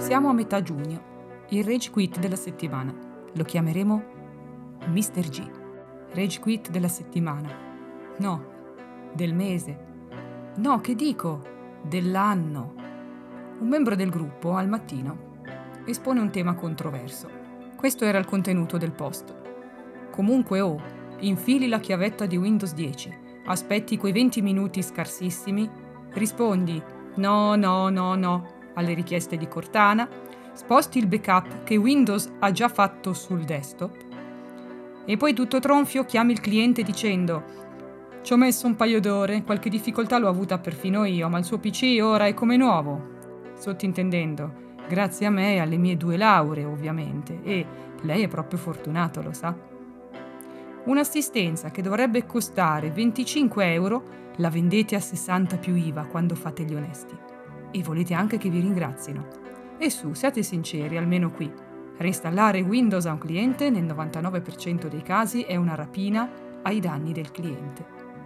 Siamo a metà giugno, il Rage Quit della settimana. Lo chiameremo Mr. G. Rage Quit della settimana. No, del mese. No, che dico? Dell'anno. Un membro del gruppo, al mattino, espone un tema controverso. Questo era il contenuto del post. Comunque, infili la chiavetta di Windows 10, aspetti quei 20 minuti scarsissimi, rispondi no alle richieste di Cortana, sposti il backup che Windows ha già fatto sul desktop e poi tutto tronfio chiami il cliente dicendo «Ci ho messo un paio d'ore, qualche difficoltà l'ho avuta perfino io, ma il suo PC ora è come nuovo». Sottintendendo, grazie a me e alle mie 2 lauree ovviamente, e lei è proprio fortunato, lo sa. Un'assistenza che dovrebbe costare 25 euro la vendete a 60 più IVA quando fate gli onesti. E volete anche che vi ringrazino. E su, siate sinceri, almeno qui. Reinstallare Windows a un cliente nel 99% dei casi è una rapina ai danni del cliente.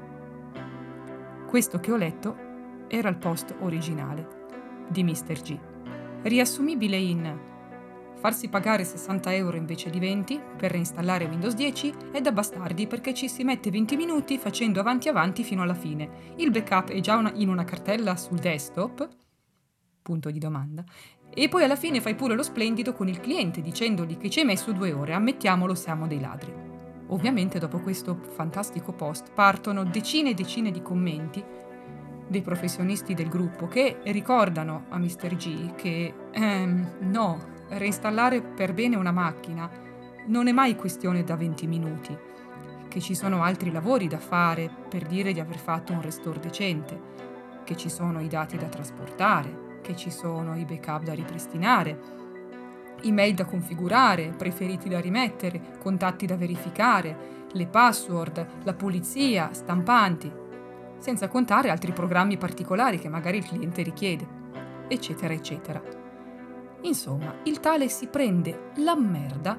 Questo che ho letto era il post originale di Mr. G, riassumibile in farsi pagare 60 euro invece di 20 per reinstallare Windows 10 è da bastardi perché ci si mette 20 minuti facendo avanti fino alla fine. Il backup è già in una cartella sul desktop, punto di domanda, e poi alla fine fai pure lo splendido con il cliente dicendogli che ci hai messo 2 ore, ammettiamolo, siamo dei ladri. Ovviamente dopo questo fantastico post partono decine e decine di commenti dei professionisti del gruppo che ricordano a Mr. G che no, reinstallare per bene una macchina non è mai questione da 20 minuti, che ci sono altri lavori da fare per dire di aver fatto un restore decente, che ci sono i dati da trasportare, che ci sono i backup da ripristinare, email da configurare, preferiti da rimettere, contatti da verificare, le password, la pulizia, stampanti, senza contare altri programmi particolari che magari il cliente richiede, eccetera, eccetera. Insomma, il tale si prende la merda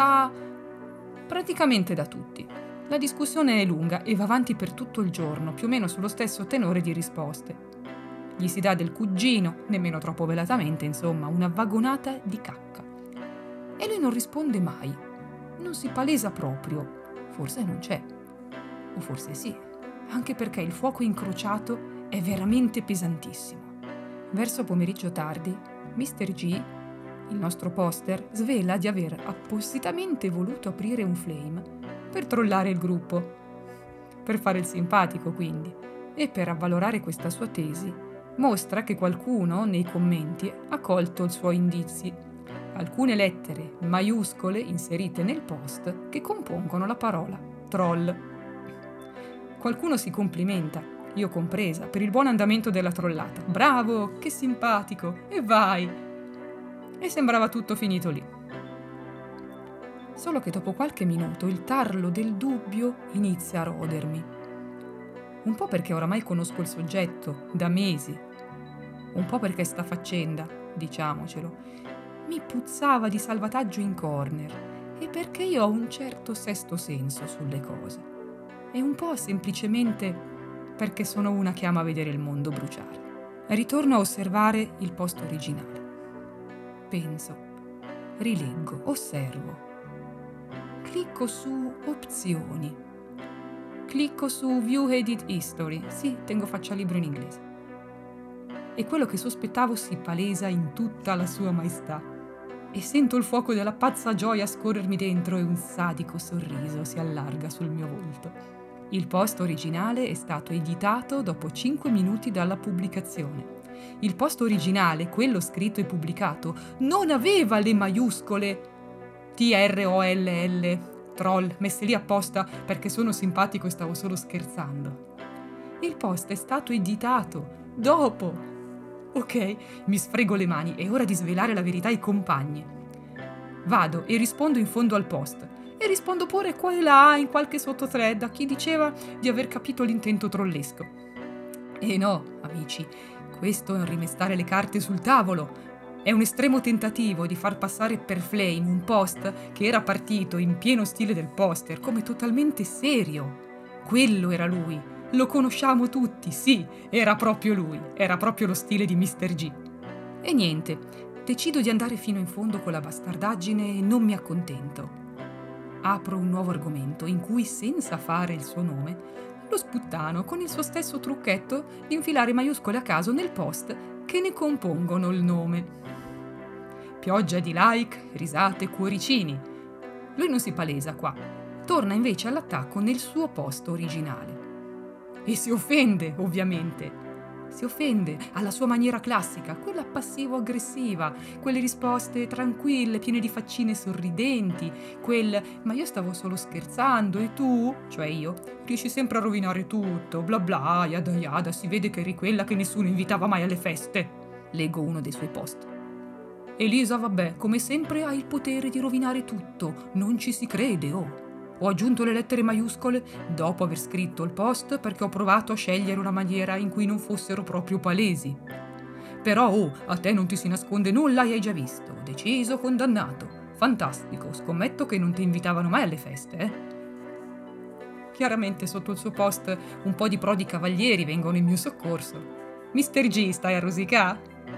praticamente da tutti. La discussione è lunga e va avanti per tutto il giorno, più o meno sullo stesso tenore di risposte. Gli si dà del cugino, nemmeno troppo velatamente, insomma, una vagonata di cacca. E lui non risponde mai, non si palesa proprio, forse non c'è, o forse sì, anche perché il fuoco incrociato è veramente pesantissimo. Verso pomeriggio tardi, Mr. G, il nostro poster, svela di aver appositamente voluto aprire un flame per trollare il gruppo, per fare il simpatico quindi, e per avvalorare questa sua tesi mostra che qualcuno nei commenti ha colto i suoi indizi, alcune lettere maiuscole inserite nel post che compongono la parola troll. Qualcuno si complimenta, io compresa, per il buon andamento della trollata. Bravo, che simpatico, e vai! E sembrava tutto finito lì. Solo che dopo qualche minuto il tarlo del dubbio inizia a rodermi. Un po' perché oramai conosco il soggetto, da mesi. Un po' perché sta faccenda, diciamocelo, mi puzzava di salvataggio in corner e perché io ho un certo sesto senso sulle cose. E un po' semplicemente perché sono una che ama vedere il mondo bruciare. Ritorno a osservare il post originale. Penso, rileggo, osservo. Clicco su opzioni. Clicco su View Edit History. Sì, tengo faccia libro in inglese. E quello che sospettavo si palesa in tutta la sua maestà. E sento il fuoco della pazza gioia scorrermi dentro e un sadico sorriso si allarga sul mio volto. Il post originale è stato editato dopo 5 minuti dalla pubblicazione. Il post originale, quello scritto e pubblicato, non aveva le maiuscole TROLL, troll, messe lì apposta perché sono simpatico e stavo solo scherzando. Il post è stato editato dopo. Ok, mi sfrego le mani, è ora di svelare la verità ai compagni. Vado e rispondo in fondo al post. E rispondo pure qua e là in qualche sottothread a chi diceva di aver capito l'intento trollesco. E no, amici, questo è un rimestare le carte sul tavolo. È un estremo tentativo di far passare per flame un post che era partito in pieno stile del poster come totalmente serio. Quello era lui. Lo conosciamo tutti, sì, era proprio lui. Era proprio lo stile di Mr. G. E niente, Decido di andare fino in fondo con la bastardaggine e non mi accontento. Apro un nuovo argomento in cui, senza fare il suo nome, lo sputtano con il suo stesso trucchetto di infilare maiuscole a caso nel post che ne compongono il nome. Pioggia di like, risate, cuoricini. Lui non si palesa qua, torna invece all'attacco nel suo post originale. E si offende, ovviamente. Si offende alla sua maniera classica, quella passivo-aggressiva, quelle risposte tranquille, piene di faccine sorridenti, quel «ma io stavo solo scherzando e tu?» cioè io, riesci sempre a rovinare tutto, bla bla, yada yada, si vede che eri quella che nessuno invitava mai alle feste. Leggo uno dei suoi post. Elisa, vabbè, come sempre ha il potere di rovinare tutto, non ci si crede, oh. Ho aggiunto le lettere maiuscole dopo aver scritto il post perché ho provato a scegliere una maniera in cui non fossero proprio palesi. Però, oh, a te non ti si nasconde nulla e hai già visto. Deciso, condannato. Fantastico, scommetto che non ti invitavano mai alle feste, eh? Chiaramente sotto il suo post un po' di prodi cavalieri vengono in mio soccorso. Mr. G, stai a rosicà?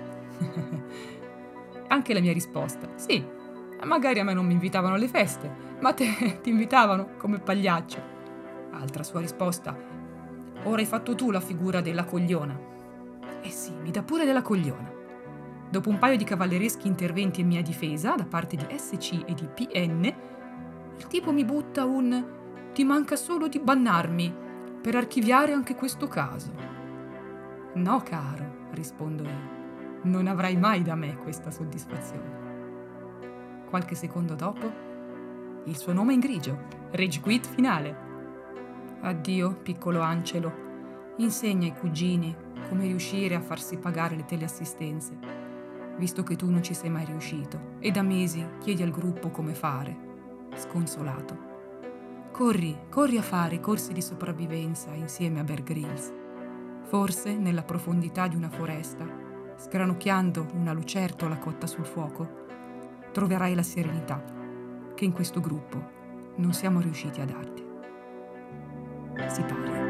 Anche la mia risposta, sì, magari a me non mi invitavano alle feste, ma a te ti invitavano come pagliaccio. Altra sua risposta, ora hai fatto tu la figura della cogliona. Eh sì, mi dà pure della cogliona. Dopo un paio di cavallereschi interventi in mia difesa da parte di SC e di PN, il tipo mi butta un «ti manca solo di bannarmi per archiviare anche questo caso». No, caro, rispondo io. Non avrai mai da me questa soddisfazione. Qualche secondo dopo, il suo nome in grigio, Rage Quit finale. Addio, piccolo Ancelo. Insegna ai cugini come riuscire a farsi pagare le teleassistenze, visto che tu non ci sei mai riuscito, e da mesi chiedi al gruppo come fare, sconsolato. Corri a fare corsi di sopravvivenza insieme a Bear Grylls. Forse, nella profondità di una foresta, sgranocchiando una lucertola cotta sul fuoco, troverai la serenità che in questo gruppo non siamo riusciti a darti. Si pare.